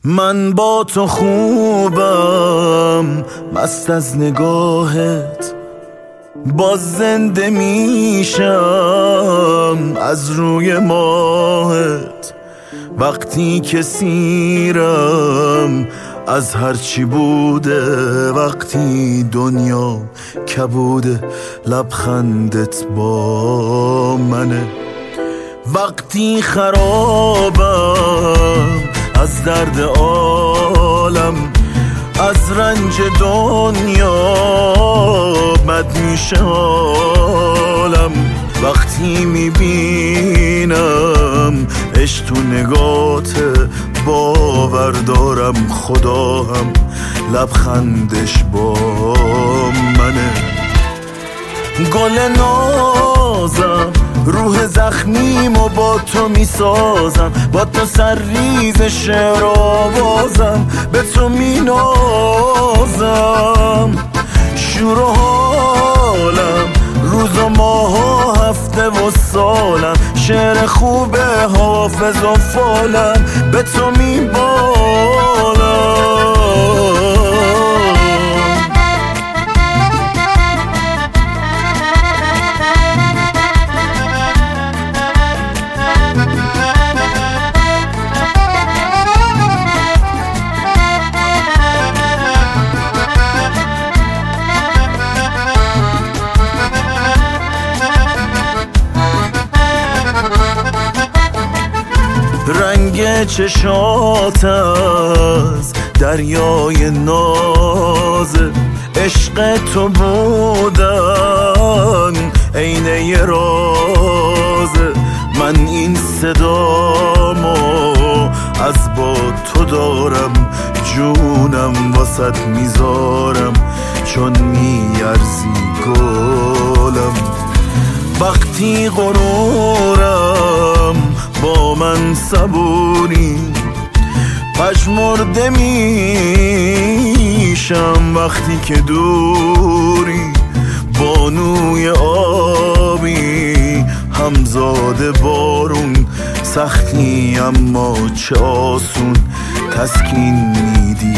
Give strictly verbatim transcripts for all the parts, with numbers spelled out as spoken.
من با تو خوبم، مست از نگاهت، باز زنده میشم از روی ماهت. وقتی که سیرم از هرچی بوده، وقتی دنیا کبوده، لبخندت با منه. وقتی خرابم از درد عالم، از رنج دنیا بد میشه حالم. وقتی میبینم عشق تو نگات، باور دارم خدا هم لبخندش با منه. گل نازم روح زخمیمو با تو میسازم، با تو سرریز شعر آوازم، به تو مینازم. شور و حالم روز و ماه و هفته و سالم، شعر خوب حافظ و فالم، به تو میبالم. رنگ چشات از دریای ناز، عشق تو بودن عینه راز. من این صدامو از با تو دارم، جونم واسط میذارم چون میارزی گلم. وقتی غرورم با من صبوری، پژمرده میشم وقتی که دوری. بانوی آبی همزاد بارون، سختی اما چه آسون تسکین میدی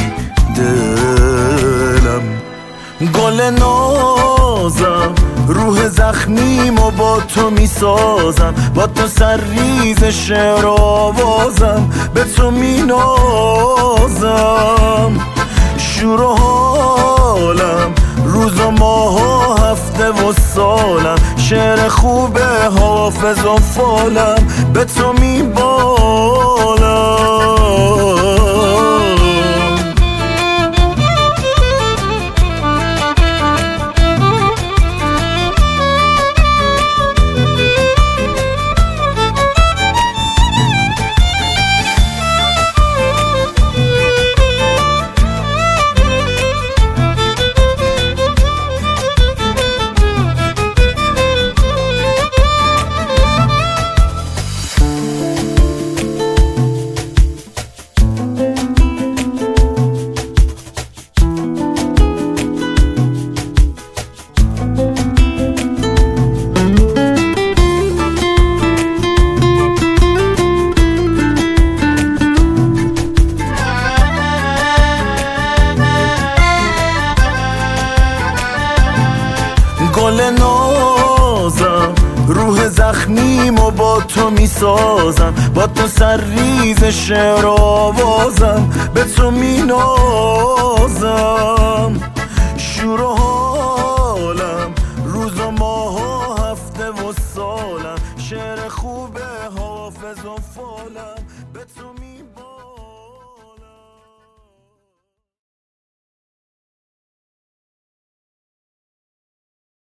دلم. گل نازم روح زخمیمو با تو میسازم، با تو سرریز شعر آوازم، به تو مینازم. شور و حالم روز و ماه و هفته و سالم، شعر خوب حافظ و فالم، به تو میبالم. گل نازم روح زخمیمو با تو میسازم، با تو سرریز شعر آوازم، به تو مینازم. شور و حالم روز و ماه و هفته و سالم، شعر خوب حافظ و فالم، به تو